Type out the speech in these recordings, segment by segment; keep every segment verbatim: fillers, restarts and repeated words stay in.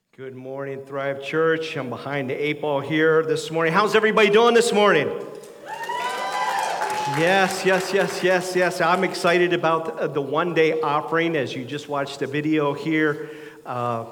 Good morning, Thrive Church. I'm behind the eight ball here this morning. How's everybody doing this morning? Yes, yes, yes, yes, yes. I'm excited about the one-day offering, as you just watched the video here. Uh,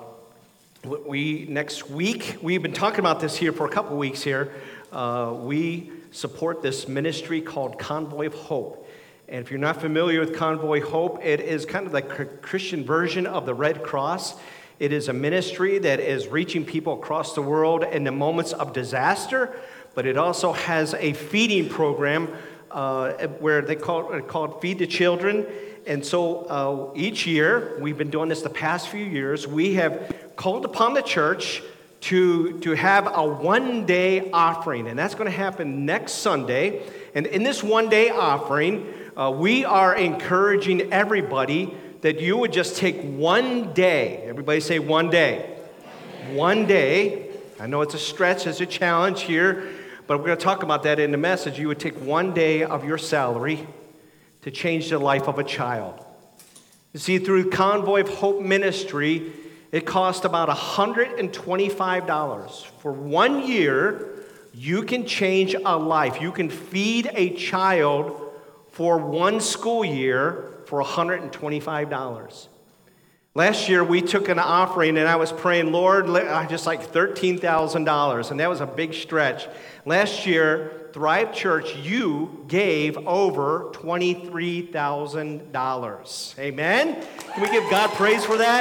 we next week, we've been talking about this here for a couple weeks here. Uh, we support this ministry called Convoy of Hope. And if you're not familiar with Convoy Hope, it is kind of like a Christian version of the Red Cross. It is a ministry that is reaching people across the world in the moments of disaster, but it also has a feeding program uh, where they call it called Feed the Children. And so uh, each year, we've been doing this the past few years, we have called upon the church to, to have a one-day offering, and that's going to happen next Sunday. And in this one-day offering, uh, we are encouraging everybody that you would just take one day. Everybody say one day. One day. I know it's a stretch, it's a challenge here, but we're going to talk about that in the message. You would take one day of your salary to change the life of a child. You see, through Convoy of Hope Ministry, it cost about one hundred twenty-five dollars. For one year, you can change a life. You can feed a child for one school year for one hundred twenty-five dollars. Last year, we took an offering, and I was praying, Lord, I just like thirteen thousand dollars, and that was a big stretch. Last year, Thrive Church, you gave over twenty-three thousand dollars. Amen? Can we give God praise for that?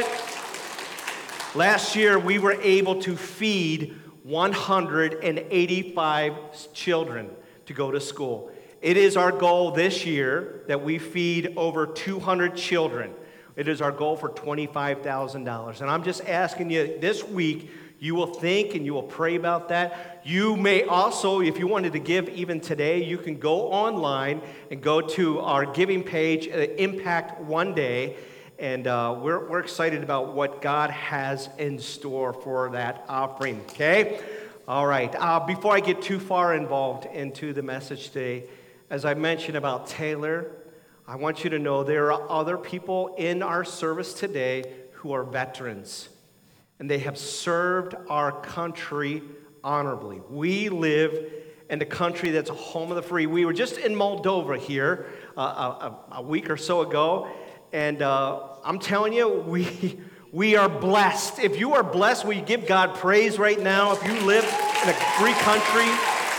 Last year, we were able to feed one hundred eighty-five children to go to school. It is our goal this year that we feed over two hundred children. It is our goal for twenty-five thousand dollars. And I'm just asking you this week, you will think and you will pray about that. You may also, if you wanted to give even today, you can go online and go to our giving page, uh, Impact One Day. And uh, we're, we're excited about what God has in store for that offering, okay? All right. Uh, before I get too far involved into the message today, as I mentioned about Taylor, I want you to know there are other people in our service today who are veterans, and they have served our country honorably. We live in a country that's a home of the free. We were just in Moldova here uh, a, a week or so ago, and uh, I'm telling you, we we are blessed. If you are blessed, will you give God praise right now? If you live in a free country.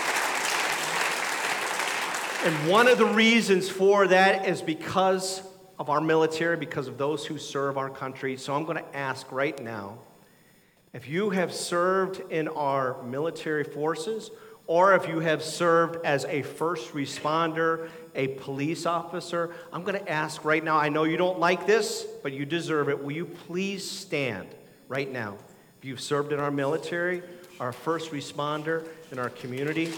And one of the reasons for that is because of our military, because of those who serve our country. So I'm going to ask right now, if you have served in our military forces, or if you have served as a first responder, a police officer, I'm going to ask right now, I know you don't like this, but you deserve it. Will you please stand right now? If you've served in our military, our first responder, in our community.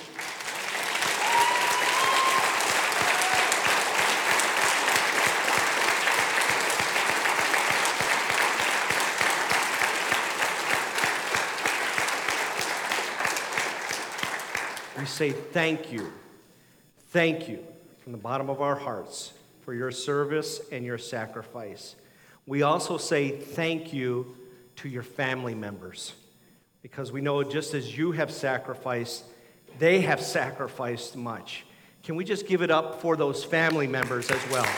We say thank you, thank you from the bottom of our hearts for your service and your sacrifice. We also say thank you to your family members, because we know just as you have sacrificed, they have sacrificed much. Can we just give it up for those family members as well?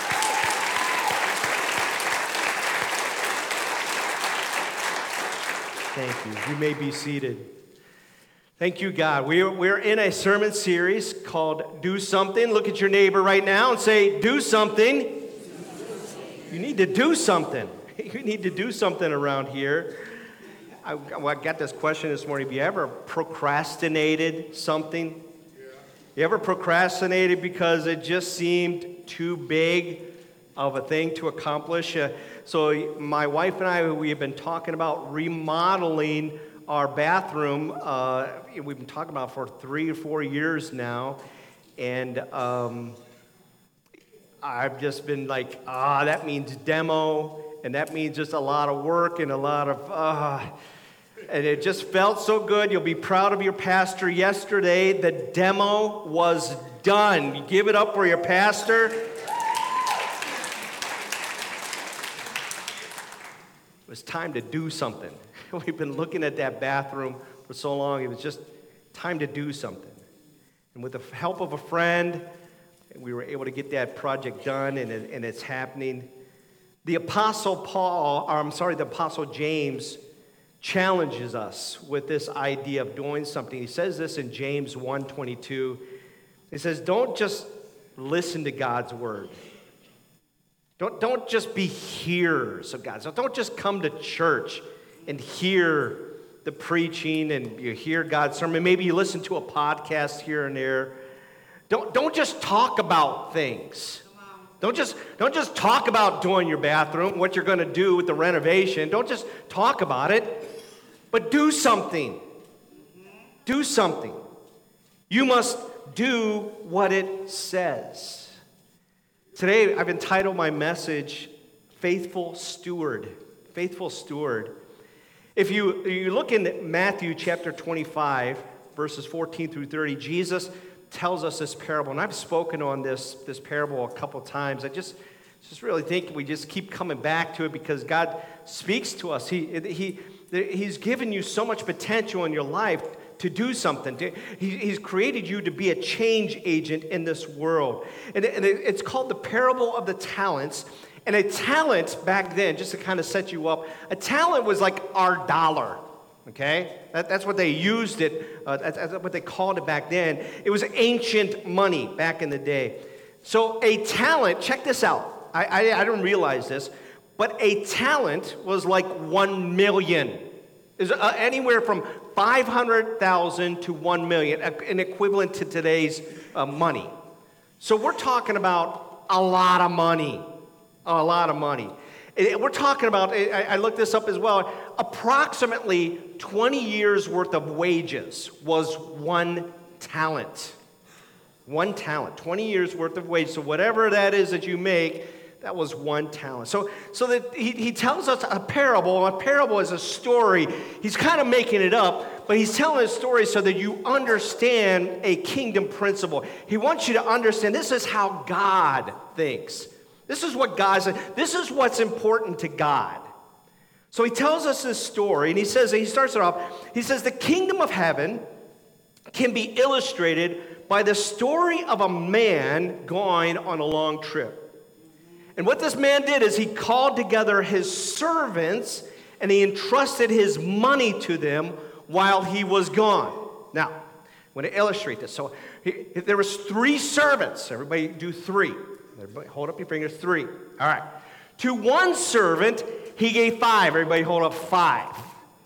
Thank you. You may be seated. Thank you, God. We're, we're in a sermon series called Do Something. Look at your neighbor right now and say, do something. You need to do something. You need to do something around here. I, well, I got this question this morning. Have you ever procrastinated something? You ever procrastinated because it just seemed too big of a thing to accomplish? Uh, so my wife and I, we have been talking about remodeling our bathroom. Uh, we've been talking about for three or four years now, and um, I've just been like, ah, that means demo, and that means just a lot of work and a lot of, ah, and it just felt so good. You'll be proud of your pastor. Yesterday, the demo was done. You give it up for your pastor. was time to do something. We've been looking at that bathroom for so long, it was just time to do something. And with the help of a friend, we were able to get that project done, and, it, and it's happening. The Apostle Paul, or I'm sorry, the Apostle James challenges us with this idea of doing something. He says this in James one twenty-two. He says, don't just listen to God's word. Don't, don't just be hearers of God. So don't just come to church and hear the preaching and you hear God's sermon. Maybe you listen to a podcast here and there. Don't, don't just talk about things. Don't just, don't just talk about doing your bathroom, what you're going to do with the renovation. Don't just talk about it, but do something. Do something. You must do what it says. Today, I've entitled my message, Faithful Steward. Faithful Steward. If you, you look in Matthew chapter twenty-five, verses fourteen through thirty, Jesus tells us this parable. And I've spoken on this, this parable a couple times. I just, just really think we just keep coming back to it because God speaks to us. He, he, he's given you so much potential in your life to do something. To, he, he's created you to be a change agent in this world. And, and it, it's called the parable of the talents. And a talent back then, just to kind of set you up, a talent was like our dollar, okay? That, that's what they used it, uh, that's, that's what they called it back then. It was ancient money back in the day. So a talent, check this out. I, I, I didn't realize this, but a talent was like one million. Is uh, anywhere from five hundred thousand to one million, an equivalent to today's uh, money. So we're talking about a lot of money, a lot of money. And we're talking about, I, I looked this up as well, approximately twenty years worth of wages was one talent. One talent, twenty years worth of wages. So whatever that is that you make, that was one talent. So, so that he, he tells us a parable. A parable is a story. He's kind of making it up, but he's telling a story so that you understand a kingdom principle. He wants you to understand this is how God thinks. This is what God says. This is what's important to God. So he tells us this story, and he says, he starts it off, he says, the kingdom of heaven can be illustrated by the story of a man going on a long trip. And what this man did is he called together his servants and he entrusted his money to them while he was gone. Now, I'm going to illustrate this. So he, there was three servants. Everybody do three. Everybody hold up your fingers. Three. All right. To one servant, he gave five. Everybody hold up five.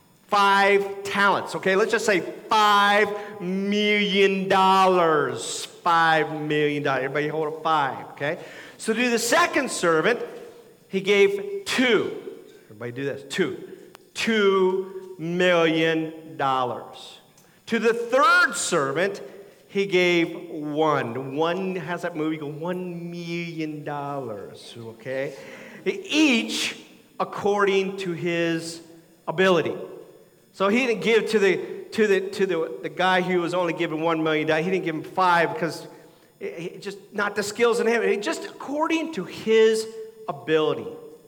Five talents. Okay, let's just say five million dollars. Five million dollars. Everybody hold up five. Okay. So to the second servant, he gave two. Everybody do this. Two. Two million dollars. To the third servant, he gave one. One has that movie go one million dollars. Okay? Each according to his ability. So he didn't give to the to the to the, the guy who was only given one million dollars. He didn't give him five because it, it just not the skills in him. Just according to his ability.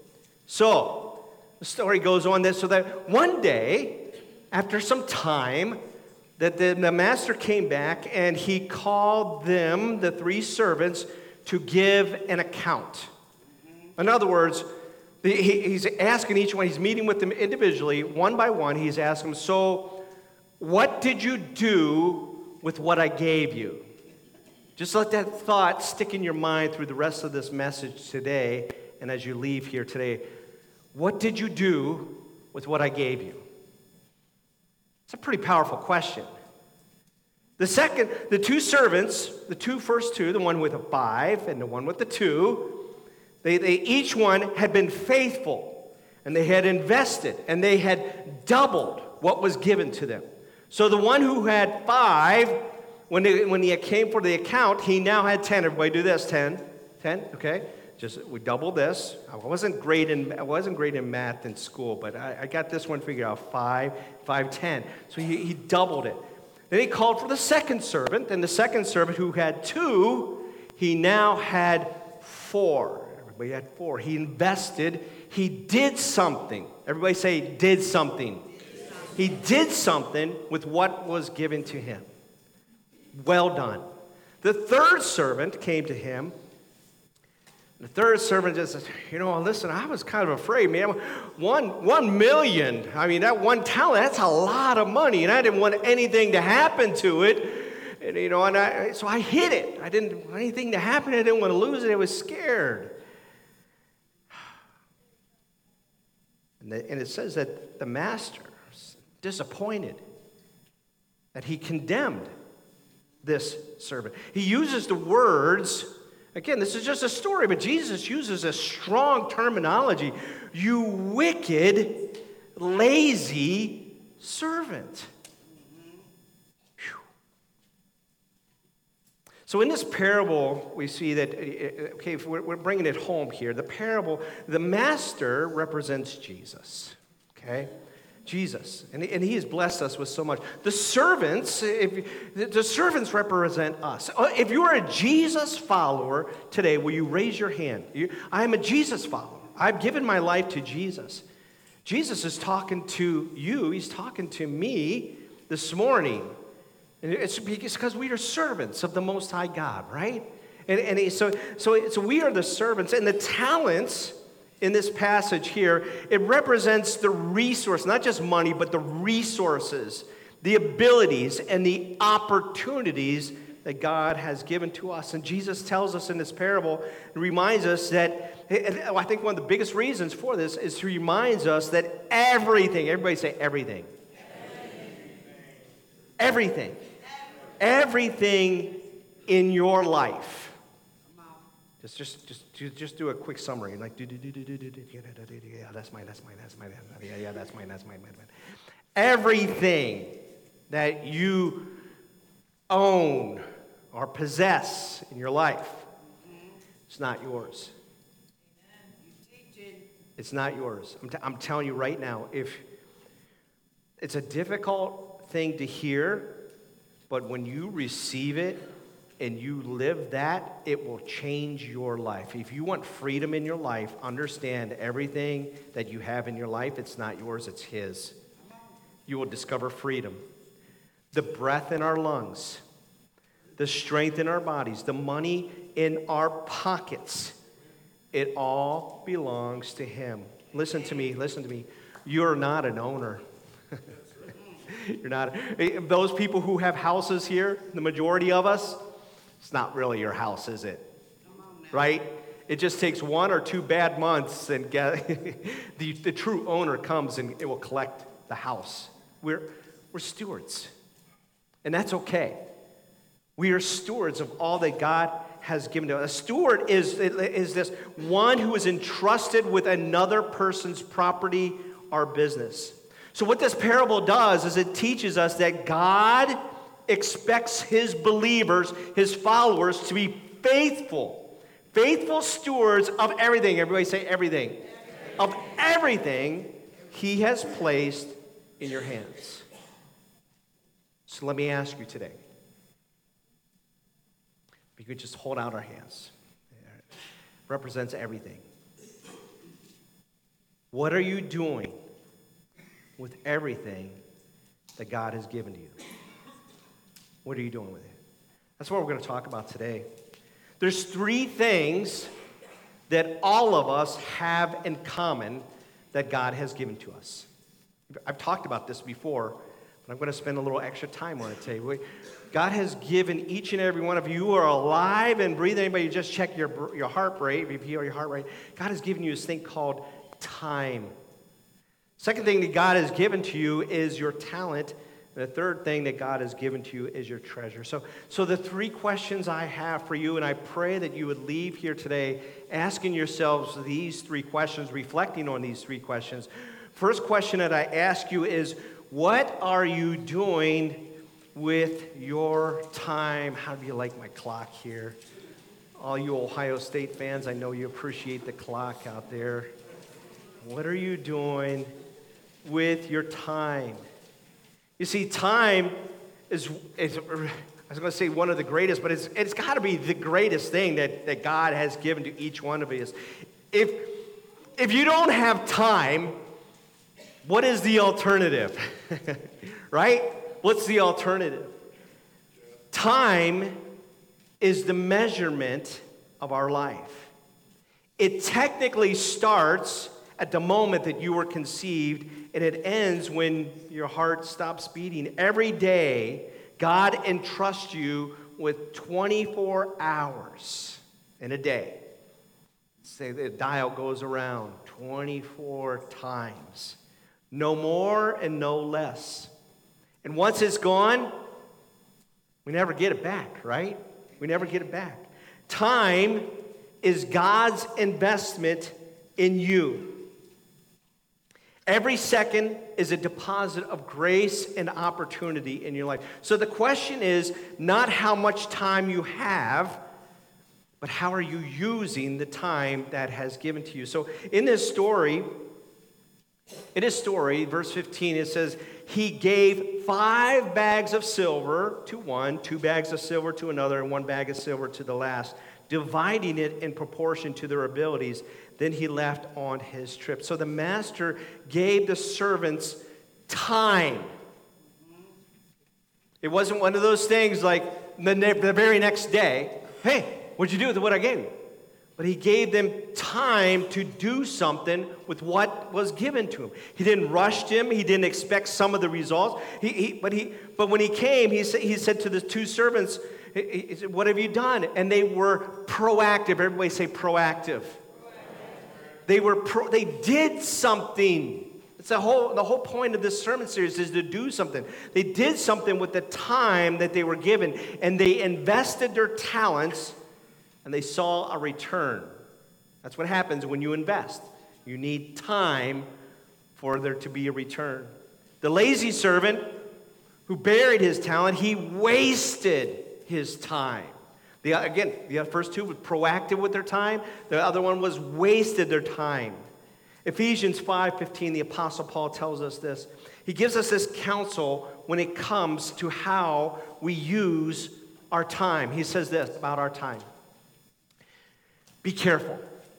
So the story goes on this so that one day, after some time, that the, the master came back and he called them, the three servants, to give an account. In other words, the, he, he's asking each one, he's meeting with them individually, one by one. He's asking them, so what did you do with what I gave you? Just let that thought stick in your mind through the rest of this message today and as you leave here today. What did you do with what I gave you? It's a pretty powerful question. The second, the two servants, the two first two, the one with a five and the one with the two, they, they each one had been faithful and they had invested and they had doubled what was given to them. So the one who had five, when they, when he came for the account, he now had ten. Everybody do this, ten. ten, okay? Just we doubled this. I wasn't great in I wasn't great in math in school, but I, I got this one figured out. Five, five, ten. So he, he doubled it. Then he called for the second servant, and the second servant who had two, he now had four. Everybody had four. He invested he did something. Everybody say, did something. He did something with what was given to him. Well done. The third servant came to him. The third servant just said, you know, listen, I was kind of afraid, man. One, one million, I mean, that one talent, that's a lot of money, and I didn't want anything to happen to it. And, you know, and I, so I hid it. I didn't want anything to happen. I didn't want to lose it. I was scared. And, the, and it says that the master was disappointed, that he condemned this servant. He uses the words, again, this is just a story, but Jesus uses a strong terminology. You wicked, lazy servant. So in this parable, we see that, okay, if we're, we're bringing it home here. The parable, the master represents Jesus, okay? Jesus, and, and he has blessed us with so much. The servants, if, the servants represent us. If you're a Jesus follower today, will you raise your hand? You, I am a Jesus follower. I've given my life to Jesus. Jesus is talking to you. He's talking to me this morning. And it's because we are servants of the Most High God, right? And, and he, so, so, so we are the servants, and the talents in this passage here, it represents the resource, not just money, but the resources, the abilities, and the opportunities that God has given to us. And Jesus tells us in this parable, it reminds us that, I think one of the biggest reasons for this is he reminds us that everything, everybody say everything. Everything. Everything. Everything in your life. Just, just, just, just do a quick summary. Like, do, do, do, do, do, do, do, yeah, that's mine, that's mine, that's mine, yeah, yeah, that's mine, that's mine, mine, mine. Everything that you own or possess in your life, it's not yours. It's not yours. I'm, t- I'm telling you right now, if it's a difficult thing to hear, but when you receive it, and you live that, it will change your life. If you want freedom in your life, understand everything that you have in your life, it's not yours, it's his. You will discover freedom. The breath in our lungs, the strength in our bodies, the money in our pockets, it all belongs to him. Listen to me, listen to me. You're not an owner. You're not. Those people who have houses here, the majority of us, it's not really your house, is it? Right? It just takes one or two bad months and get, the, the true owner comes and it will collect the house. We're, we're stewards. And that's okay. We are stewards of all that God has given to us. A steward is, is this one who is entrusted with another person's property or business. So what this parable does is it teaches us that God expects his believers, his followers, to be faithful, faithful stewards of everything. Everybody say everything. everything. Of everything he has placed in your hands. So let me ask you today. If you could just hold out our hands. It represents everything. What are you doing with everything that God has given to you? What are you doing with it? That's what we're going to talk about today. There's three things that all of us have in common that God has given to us. I've talked about this before, but I'm going to spend a little extra time on it today. God has given each and every one of you who are alive and breathing. Anybody just check your, your heart rate, if you feel your heart rate. God has given you this thing called time. Second thing that God has given to you is your talent. And the third thing that God has given to you is your treasure. So, so the three questions I have for you, and I pray that you would leave here today asking yourselves these three questions, reflecting on these three questions. First question that I ask you is, what are you doing with your time? How do you like my clock here? All you Ohio State fans, I know you appreciate the clock out there. What are you doing with your time? You see, time is, is I was going to say one of the greatest, but it's, it's got to be the greatest thing that, that God has given to each one of us. If, if you don't have time, what is the alternative? Right? What's the alternative? Time is the measurement of our life. It technically starts at the moment that you were conceived, and it ends when your heart stops beating. Every day, God entrusts you with twenty-four hours in a day. Say the dial goes around twenty-four times. No more and no less. And once it's gone, we never get it back, right? We never get it back. Time is God's investment in you. Every second is a deposit of grace and opportunity in your life. So the question is not how much time you have, but how are you using the time that has given to you? So in this story, in this story, verse fifteen, it says, he gave five bags of silver to one, two bags of silver to another, and one bag of silver to the last, dividing it in proportion to their abilities. Then he left on his trip. So the master gave the servants time. It wasn't one of those things like the, the very next day, hey, what'd you do with what I gave you? But he gave them time to do something with what was given to him. He didn't rush him. He didn't expect some of the results. He, he, but, he, but when he came, he, sa- he said to the two servants, he, he said, what have you done? And they were proactive. Everybody say proactive. They were pro, they did something. It's the whole the whole point of this sermon series is to do something. They did something with the time that they were given, and they invested their talents, and they saw a return. That's what happens when you invest. You need time for there to be a return. The lazy servant who buried his talent, he wasted his time. The, again, the first two were proactive with their time. The other one was wasted their time. Ephesians five fifteen, the Apostle Paul tells us this. He gives us this counsel when it comes to how we use our time. He says this about our time. Be careful.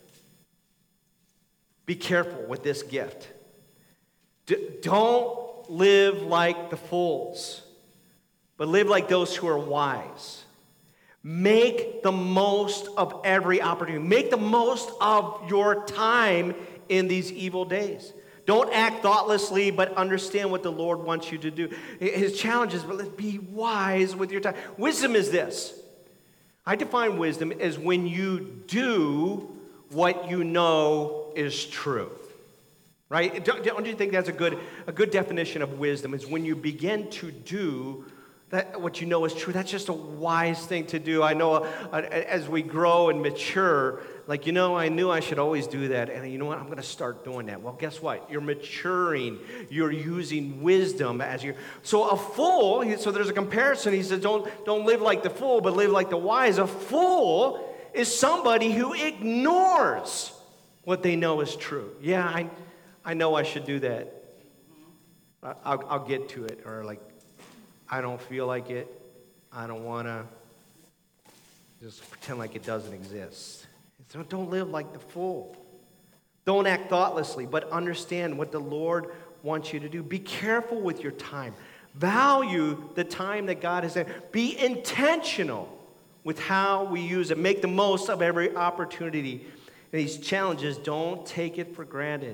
Be careful with this gift. D- don't live like the fools, but live like those who are wise. Make the most of every opportunity. Make the most of your time in these evil days. Don't act thoughtlessly, but understand what the Lord wants you to do. His challenge is, but be wise with your time. Wisdom is this. I define wisdom as when you do what you know is true. Right? Don't, don't you think that's a good, a good definition of wisdom? Is when you begin to do that what you know is true. That's just a wise thing to do. I know uh, as we grow and mature, like, you know, I knew I should always do that. And you know what? I'm going to start doing that. Well, guess what? You're maturing. You're using wisdom as you. So a fool, so there's a comparison. He says, don't, don't live like the fool, but live like the wise. A fool is somebody who ignores what they know is true. Yeah, I, I know I should do that. I'll, I'll get to it. Or like, I don't feel like it. I don't want to just pretend like it doesn't exist. So don't live like the fool. Don't act thoughtlessly, but understand what the Lord wants you to do. Be careful with your time. Value the time that God has given. Be intentional with how we use it. Make the most of every opportunity. And these challenges, don't take it for granted.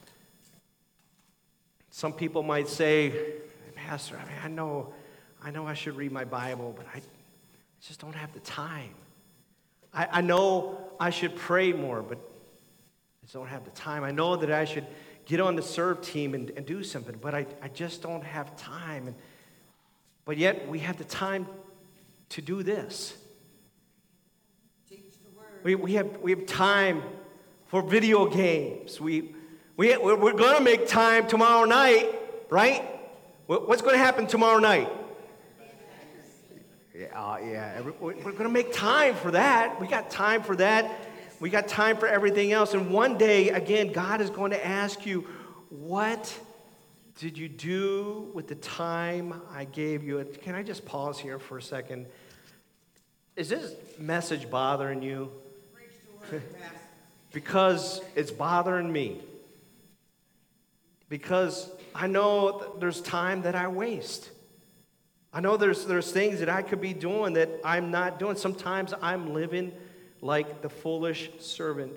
Some people might say, Pastor, I mean, I know I know I should read my Bible, but I just don't have the time. I, I know I should pray more, but I just don't have the time. I know that I should get on the serve team and, and do something, but I, I just don't have time. And, but yet we have the time to do this. Teach the word. We, we, have, we have time for video games. We, we, we're going to make time tomorrow night, right? What's going to happen tomorrow night? Yeah, uh, yeah. We're going to make time for that. We got time for that. We got time for everything else. And one day, again, God is going to ask you, what did you do with the time I gave you? Can I just pause here for a second? Is this message bothering you? because it's bothering me. Because I know that there's time that I waste. I know there's, there's things that I could be doing that I'm not doing. Sometimes I'm living like the foolish servant.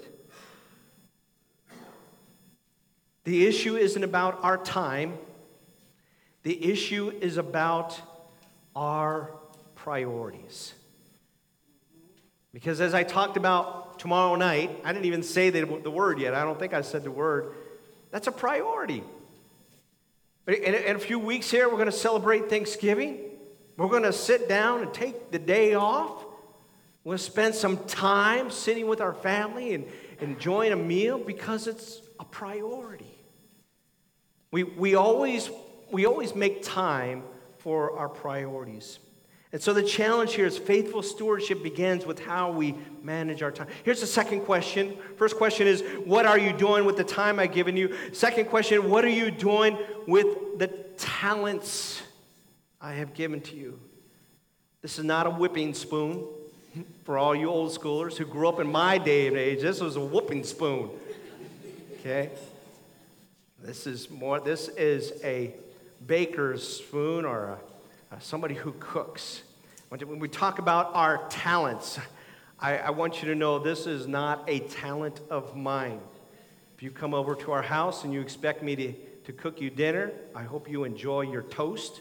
The issue isn't about our time. The issue is about our priorities. Because as I talked about tomorrow night, I didn't even say the, the word yet. I don't think I said the word. That's a priority. In, in a few weeks here, we're going to celebrate Thanksgiving. We're going to sit down and take the day off. We're going to spend some time sitting with our family and enjoying a meal because it's a priority. We, we, always, we always make time for our priorities. And so the challenge here is faithful stewardship begins with how we manage our time. Here's the second question. First question is, what are you doing with the time I've given you? Second question, what are you doing with the talents I have given to you? This is not a whipping spoon for all you old schoolers who grew up in my day and age. This was a whooping spoon. Okay? This is more, this is a baker's spoon or a Uh, somebody who cooks. When we talk about our talents, I, I want you to know this is not a talent of mine. If you come over to our house and you expect me to, to cook you dinner, I hope you enjoy your toast.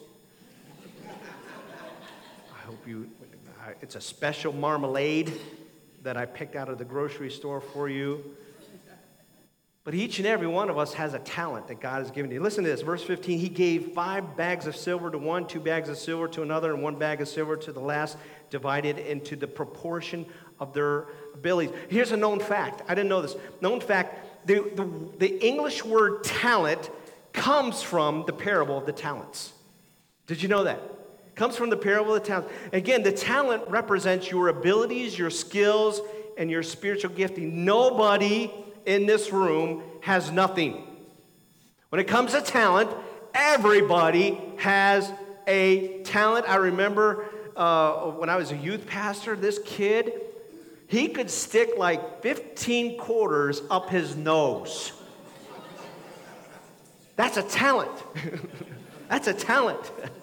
I hope you, uh, it's a special marmalade that I picked out of the grocery store for you. But each and every one of us has a talent that God has given you. Listen to this, verse fifteen, he gave five bags of silver to one, two bags of silver to another, and one bag of silver to the last, divided into the proportion of their abilities. Here's a known fact. I didn't know this. Known fact, the, the, the English word talent comes from the parable of the talents. Did you know that? It comes from the parable of the talents. Again, the talent represents your abilities, your skills, and your spiritual gifting. Nobody in this room has nothing. When it comes to talent, everybody has a talent. I remember uh, when I was a youth pastor, this kid, he could stick like fifteen quarters up his nose. That's a talent. That's a talent.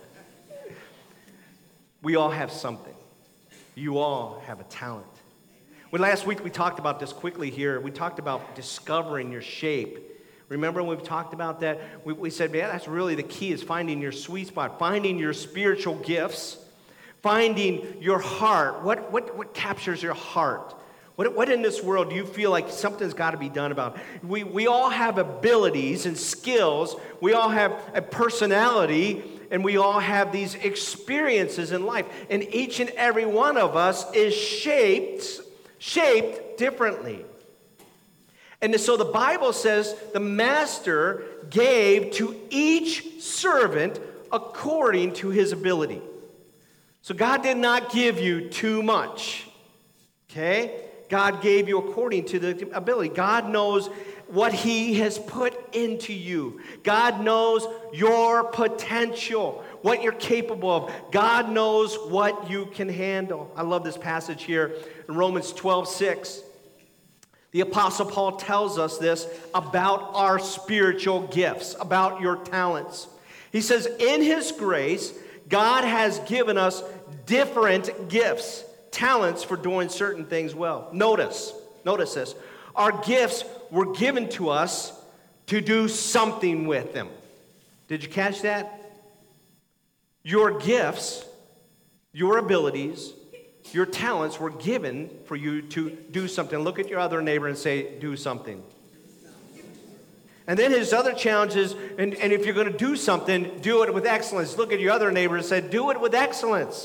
We all have something. You all have a talent. Well, last week we talked about this quickly here. We talked about discovering your shape. Remember when we talked about that? We, we said, man, that's really the key is finding your sweet spot, finding your spiritual gifts, finding your heart. What, what, what captures your heart? What, what in this world do you feel like something's got to be done about? We, we all have abilities and skills. We all have a personality, and we all have these experiences in life. And each and every one of us is shaped shaped differently. And so the Bible says the master gave to each servant according to his ability. So God did not give you too much. Okay? God gave you according to the ability. God knows what he has put into you. God knows your potential, what you're capable of. God knows what you can handle. I love this passage here in Romans twelve six. The Apostle Paul tells us this about our spiritual gifts, about your talents. He says, in his grace, God has given us different gifts, talents for doing certain things well. Notice, notice this. Our gifts were given to us to do something with them. Did you catch that? Your gifts, your abilities, your talents were given for you to do something. Look at your other neighbor and say, do something. And then his other challenge is, and, and if you're going to do something, do it with excellence. Look at your other neighbor and say, do it with excellence.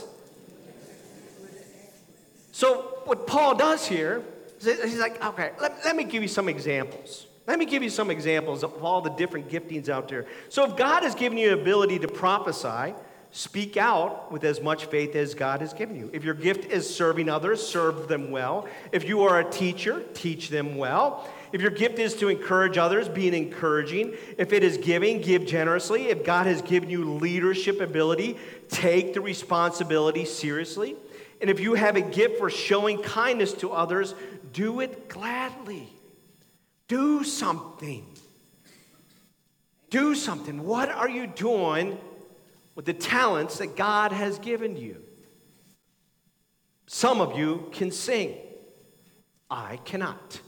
So what Paul does here, he's like, okay, let, let me give you some examples. Let me give you some examples of all the different giftings out there. So if God has given you the ability to prophesy, speak out with as much faith as God has given you. If your gift is serving others, serve them well. If you are a teacher, teach them well. If your gift is to encourage others, be an encouraging. If it is giving, give generously. If God has given you leadership ability, take the responsibility seriously. And if you have a gift for showing kindness to others, do it gladly. Do something. Do something. What are you doing with the talents that God has given you? Some of you can sing. I cannot.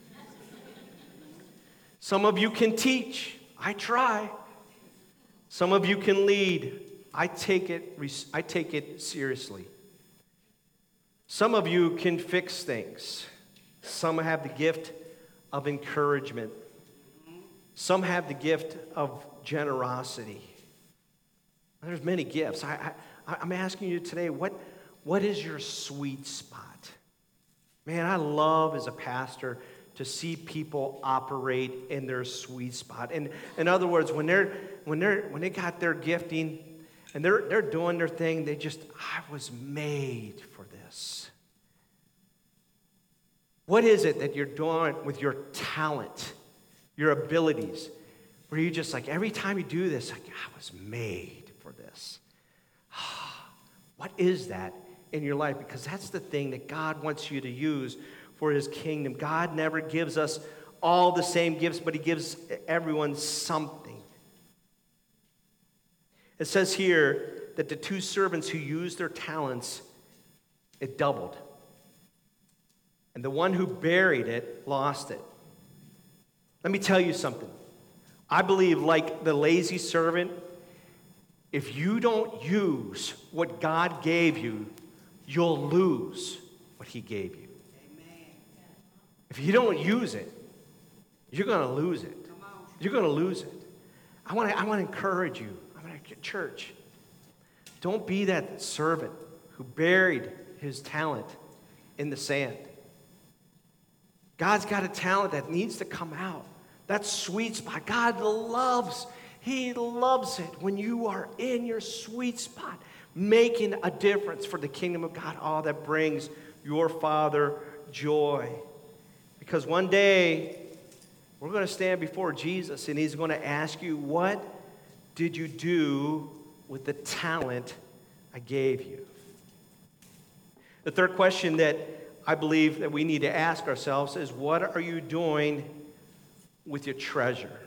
Some of you can teach. I try. Some of you can lead. I take it, I take it seriously. Some of you can fix things. Some have the gift of encouragement. Some have the gift of generosity. There's many gifts. I, I, I'm asking you today, what, what is your sweet spot? Man, I love as a pastor to see people operate in their sweet spot. And in other words, when they're when they're when they got their gifting and they're they're doing their thing, they just, I was made for this. What is it that you're doing with your talent, your abilities, where you just like every time you do this, like, I was made for this? What is that in your life? Because that's the thing that God wants you to use for his kingdom. God never gives us all the same gifts, but he gives everyone something. It says here that the two servants who used their talents, it doubled. And the one who buried it lost it. Let me tell you something. I believe, like the lazy servant, if you don't use what God gave you, you'll lose what he gave you. If you don't use it, you're going to lose it. You're going to lose it. I want to I want to encourage you. I want to church. Don't be that servant who buried his talent in the sand. God's got a talent that needs to come out. That sweet spot. God loves, he loves it when you are in your sweet spot, making a difference for the kingdom of God. Oh, that brings your Father joy. Because one day, we're going to stand before Jesus, and he's going to ask you, what did you do with the talent I gave you? The third question that I believe that we need to ask ourselves is, what are you doing with your treasure?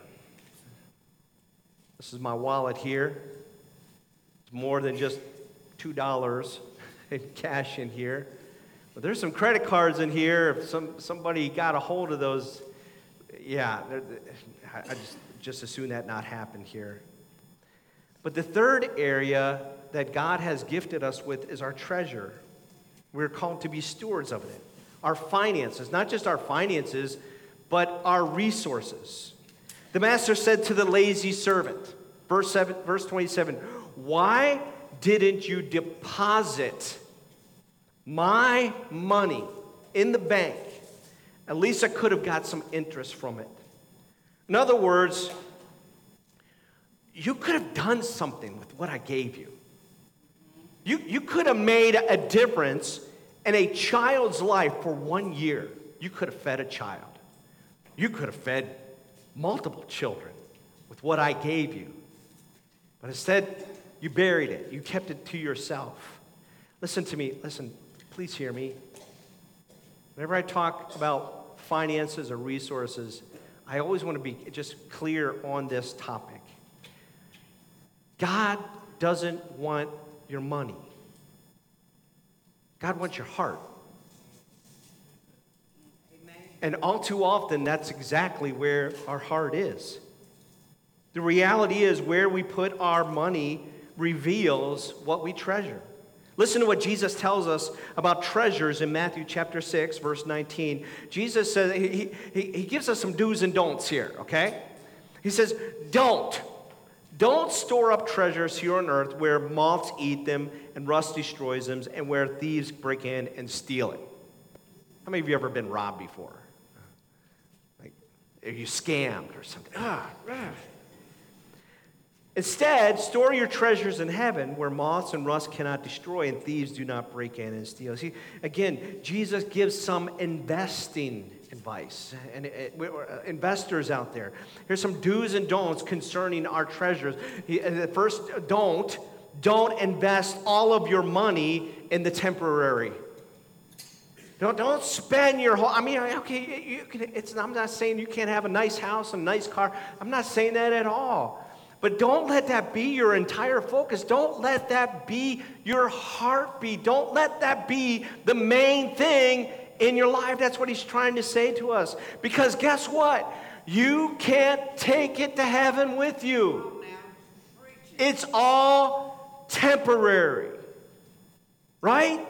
This is my wallet here. It's more than just two dollars in cash in here. But there's some credit cards in here. If some, somebody got a hold of those, yeah, I just, just as soon that not happen here. But the third area that God has gifted us with is our treasure. We're called to be stewards of it. Our finances, not just our finances, but our resources. The master said to the lazy servant, verse seven, verse twenty-seven, why didn't you deposit my money in the bank? At least I could have got some interest from it. In other words, you could have done something with what I gave you. You, you could have made a difference in a child's life for one year. You could have fed a child. You could have fed multiple children with what I gave you. But instead, you buried it. You kept it to yourself. Listen to me. Listen, please hear me. Whenever I talk about finances or resources, I always want to be just clear on this topic. God doesn't want your money. God wants your heart. Amen. And all too often, that's exactly where our heart is. The reality is, where we put our money reveals what we treasure. Listen to what Jesus tells us about treasures in Matthew chapter six, verse nineteen. Jesus says, he, he, he gives us some do's and don'ts here, okay? He says, don't. Don't store up treasures here on earth where moths eat them and rust destroys them and where thieves break in and steal it. How many of you ever been robbed before? Like, are you scammed or something? Ah, ah. Instead, store your treasures in heaven where moths and rust cannot destroy and thieves do not break in and steal. See, again, Jesus gives some investing advice. And it, it, investors out there, here's some do's and don'ts concerning our treasures. He, the first don't, don't invest all of your money in the temporary. Don't, don't spend your whole, I mean, okay, you can, it's, I'm not saying you can't have a nice house, a nice car. I'm not saying that at all. But don't let that be your entire focus. Don't let that be your heartbeat. Don't let that be the main thing in your life. That's what he's trying to say to us. Because guess what? You can't take it to heaven with you. It's all temporary. Right?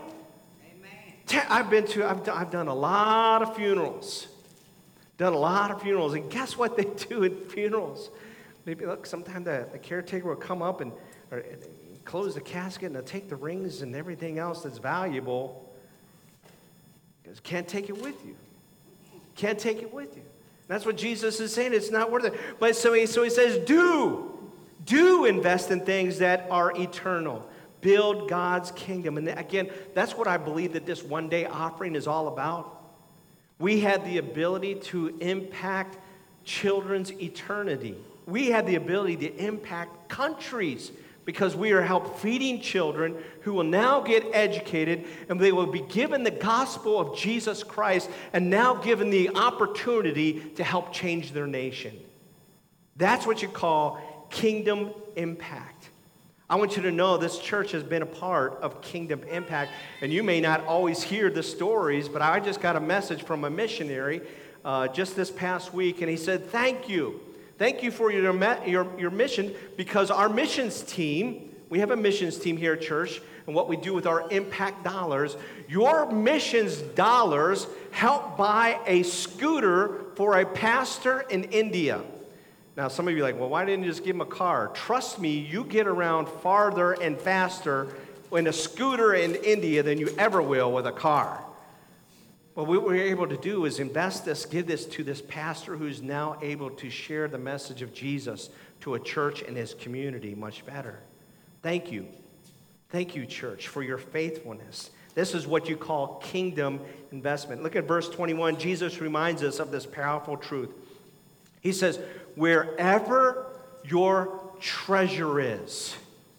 I've been to, I've done, I've done a lot of funerals. Done a lot of funerals. And guess what they do in funerals? Maybe, look, sometimes the, the caretaker will come up and, or, and close the casket and they'll take the rings and everything else that's valuable. Because can't take it with you. Can't take it with you. That's what Jesus is saying. It's not worth it. But so he, so he says, do. Do invest in things that are eternal. Build God's kingdom. And again, that's what I believe that this one-day offering is all about. We had the ability to impact children's eternity. We had the ability to impact countries because we are help feeding children who will now get educated and they will be given the gospel of Jesus Christ and now given the opportunity to help change their nation. That's what you call kingdom impact. I want you to know this church has been a part of Kingdom Impact, and you may not always hear the stories, but I just got a message from a missionary uh, just this past week, and he said, thank you. Thank you for your, your, your mission, because our missions team, we have a missions team here at church, and what we do with our impact dollars, your missions dollars help buy a scooter for a pastor in India. Now, some of you are like, well, why didn't you just give him a car? Trust me, you get around farther and faster in a scooter in India than you ever will with a car. What we were able to do is invest this, give this to this pastor who's now able to share the message of Jesus to a church in his community much better. Thank you. Thank you, church, for your faithfulness. This is what you call kingdom investment. Look at verse twenty-one. Jesus reminds us of this powerful truth. He says, wherever your treasure is,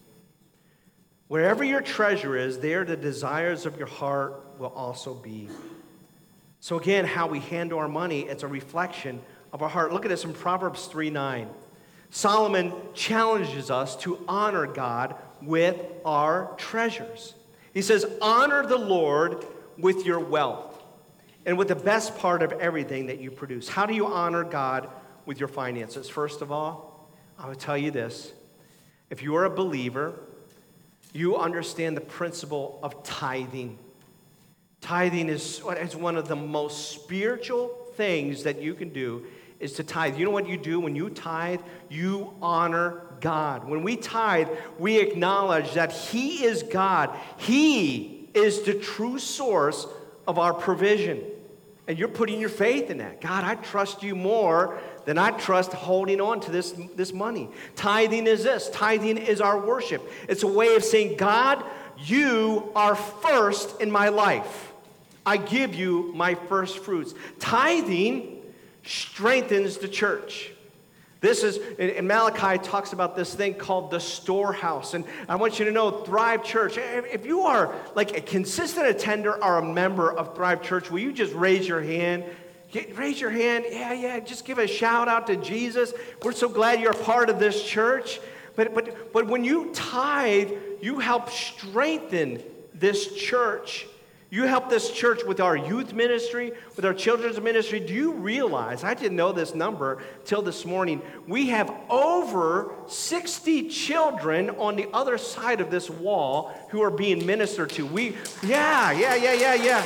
wherever your treasure is, there the desires of your heart will also be. So again, how we handle our money, it's a reflection of our heart. Look at this in Proverbs three nine. Solomon challenges us to honor God with our treasures. He says, honor the Lord with your wealth and with the best part of everything that you produce. How do you honor God with your finances? First of all, I will tell you this. If you are a believer, you understand the principle of tithing. Tithing is, is one of the most spiritual things that you can do, is to tithe. You know what you do when you tithe? You honor God. When we tithe, we acknowledge that He is God. He is the true source of our provision. And you're putting your faith in that. God, I trust you more than I trust holding on to this, this money. Tithing is this. Tithing is our worship. It's a way of saying, God, you are first in my life. I give you my first fruits. Tithing strengthens the church. This is, and Malachi talks about this thing called the storehouse. And I want you to know, Thrive Church, if you are like a consistent attender or a member of Thrive Church, will you just raise your hand? Raise your hand. Yeah, yeah, just give a shout out to Jesus. We're so glad you're a part of this church. But, but, but when you tithe, you help strengthen this church. You help this church with our youth ministry, with our children's ministry. Do you realize, I didn't know this number till this morning, we have over sixty children on the other side of this wall who are being ministered to. We, yeah, yeah, yeah, yeah, yeah.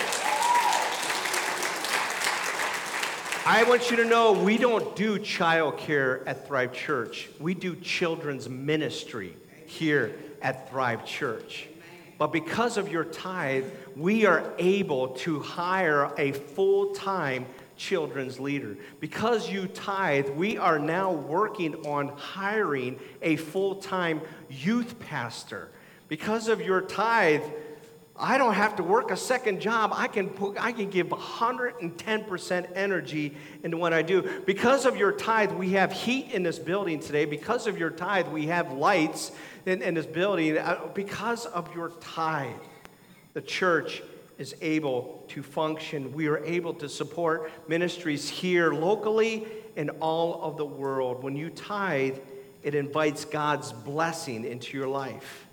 I want you to know we don't do child care at Thrive Church. We do children's ministry here at Thrive Church. But because of your tithe, we are able to hire a full-time children's leader. Because you tithe, we are now working on hiring a full-time youth pastor. Because of your tithe, I don't have to work a second job. I can put, I can give one hundred ten percent energy into what I do. Because of your tithe, we have heat in this building today. Because of your tithe, we have lights in, in this building. Because of your tithe, the church is able to function. We are able to support ministries here locally and all of the world. When you tithe, it invites God's blessing into your life.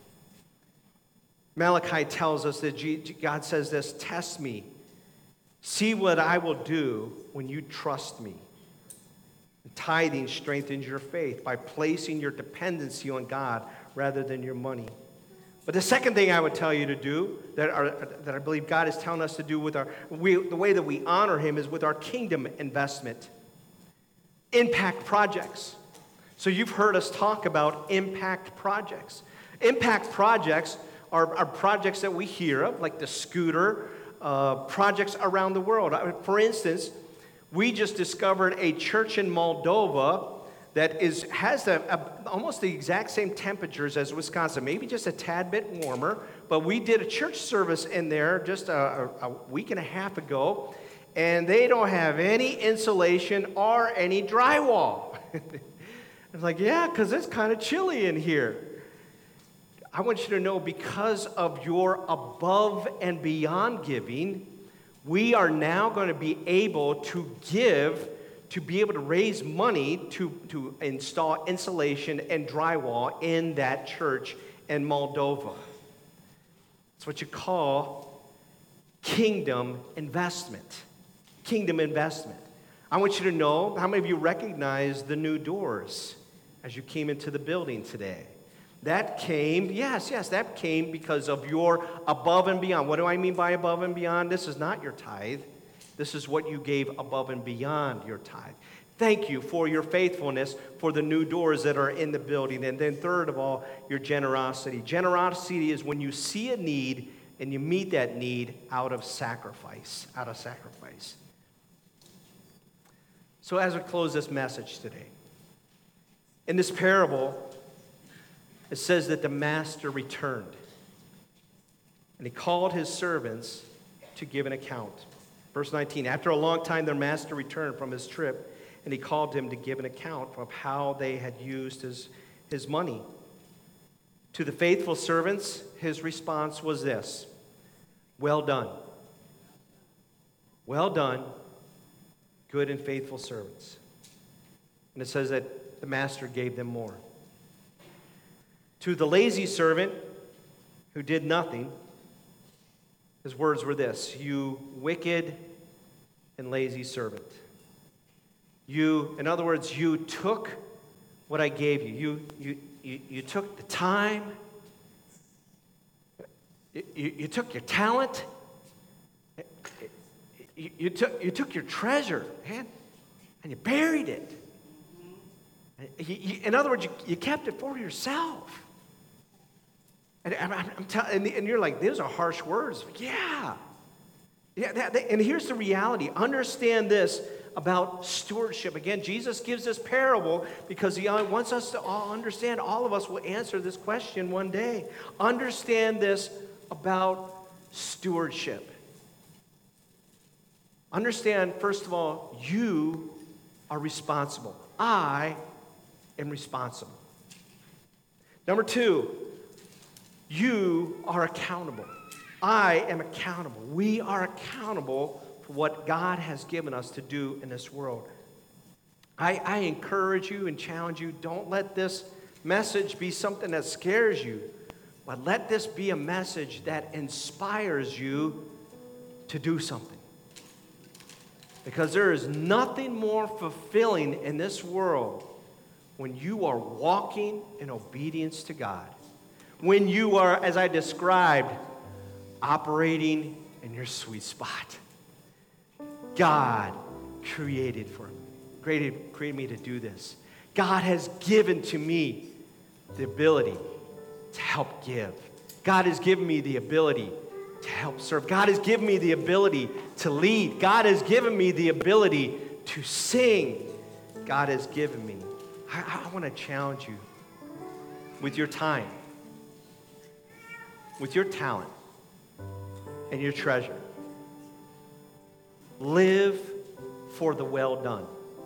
Malachi tells us that God says this, test me. See what I will do when you trust me. Tithing strengthens your faith by placing your dependency on God rather than your money. But the second thing I would tell you to do, that, are, that I believe God is telling us to do with our, we, the way that we honor Him is with our kingdom investment. Impact projects. So you've heard us talk about impact projects. Impact projects are, are projects that we hear of, like the scooter, uh, projects around the world. For instance, we just discovered a church in Moldova that is has a, a, almost the exact same temperatures as Wisconsin, maybe just a tad bit warmer. But we did a church service in there just a, a, a week and a half ago, and they don't have any insulation or any drywall. It's like, yeah, because it's kind of chilly in here. I want you to know, because of your above and beyond giving, we are now going to be able to give, to be able to raise money to, to install insulation and drywall in that church in Moldova. It's what you call kingdom investment. Kingdom investment. I want you to know, how many of you recognize the new doors as you came into the building today? That came, yes, yes, that came because of your above and beyond. What do I mean by above and beyond? This is not your tithe. This is what you gave above and beyond your tithe. Thank you for your faithfulness for the new doors that are in the building. And then third of all, your generosity. Generosity is when you see a need and you meet that need out of sacrifice, out of sacrifice. So as we close this message today, in this parable, it says that the master returned, and he called his servants to give an account. Verse nineteen, after a long time, their master returned from his trip, and he called them to give an account of how they had used his, his money. To the faithful servants, his response was this: well done. Well done, good and faithful servants. And it says that the master gave them more. To the lazy servant who did nothing, his words were this: you wicked and lazy servant. You, in other words, you took what I gave you. You, you, you, you took the time, you, you took your talent, you, you, took, you took your treasure, man, and you buried it. You, you, in other words, you, you kept it for yourself. And, I'm, I'm tell, and, and you're like, those are harsh words. Yeah. yeah that, that, and here's the reality. Understand this about stewardship. Again, Jesus gives this parable because he wants us to all understand. All of us will answer this question one day. Understand this about stewardship. Understand, first of all, you are responsible. I am responsible. Number two, you are accountable. I am accountable. We are accountable for what God has given us to do in this world. I, I encourage you and challenge you, don't let this message be something that scares you, but let this be a message that inspires you to do something. Because there is nothing more fulfilling in this world when you are walking in obedience to God. When you are, as I described, operating in your sweet spot. God created for me, created, created me to do this. God has given to me the ability to help give. God has given me the ability to help serve. God has given me the ability to lead. God has given me the ability to sing. God has given me. I, I want to challenge you with your time, with your talent, and your treasure. Live for the well done.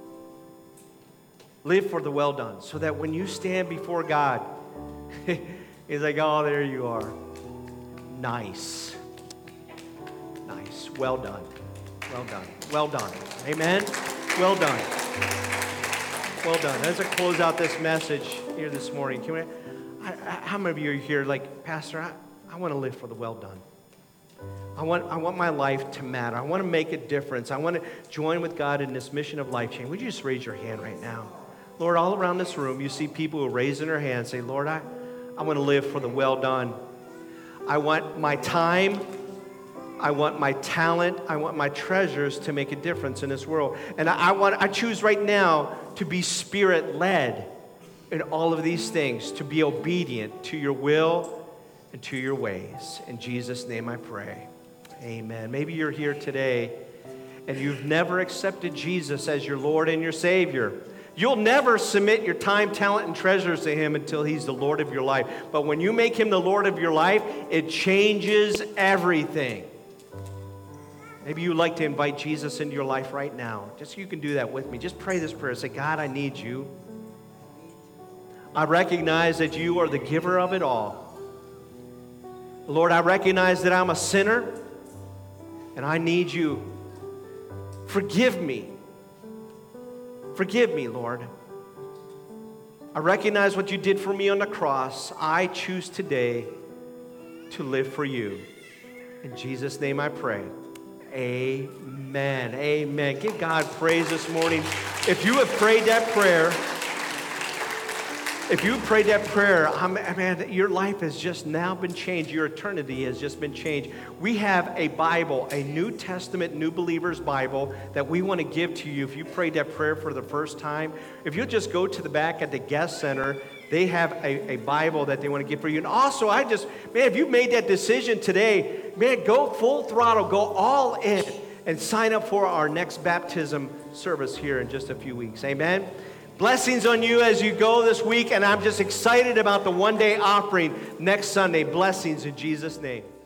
Live for the well done, so that when you stand before God, He's like, oh, there you are. Nice. voice. Well done. Well done. Well done. Amen. Well done. Well done. As I close out this message here this morning, can we, I, I, how many of you are here like, Pastor, I, I want to live for the well done. I want, I want my life to matter. I want to make a difference. I want to join with God in this mission of life change. Would you just raise your hand right now? Lord, all around this room, you see people who are raising their hands, say, Lord, I, I want to live for the well done. I want my time, I want my talent, I want my treasures to make a difference in this world. And I, I want, I choose right now to be Spirit-led in all of these things, to be obedient to your will and to your ways. In Jesus' name I pray. Amen. Maybe you're here today and you've never accepted Jesus as your Lord and your Savior. You'll never submit your time, talent, and treasures to Him until He's the Lord of your life. But when you make Him the Lord of your life, it changes everything. Maybe you'd like to invite Jesus into your life right now. Just you can do that with me. Just pray this prayer. Say, God, I need you. I recognize that you are the giver of it all. Lord, I recognize that I'm a sinner and I need you. Forgive me. Forgive me, Lord. I recognize what you did for me on the cross. I choose today to live for you. In Jesus' name I pray. Amen. Amen. Give God praise this morning. If you have prayed that prayer, if you prayed that prayer, I'm, man, your life has just now been changed. Your eternity has just been changed. We have a Bible, a New Testament, New Believers Bible that we want to give to you if you prayed that prayer for the first time. If you'll just go to the back at the guest center, they have a, a Bible that they want to give for you. And also, I just, man, if you made that decision today, man, go full throttle, go all in, and sign up for our next baptism service here in just a few weeks. Amen. Blessings on you as you go this week, and I'm just excited about the one-day offering next Sunday. Blessings in Jesus' name.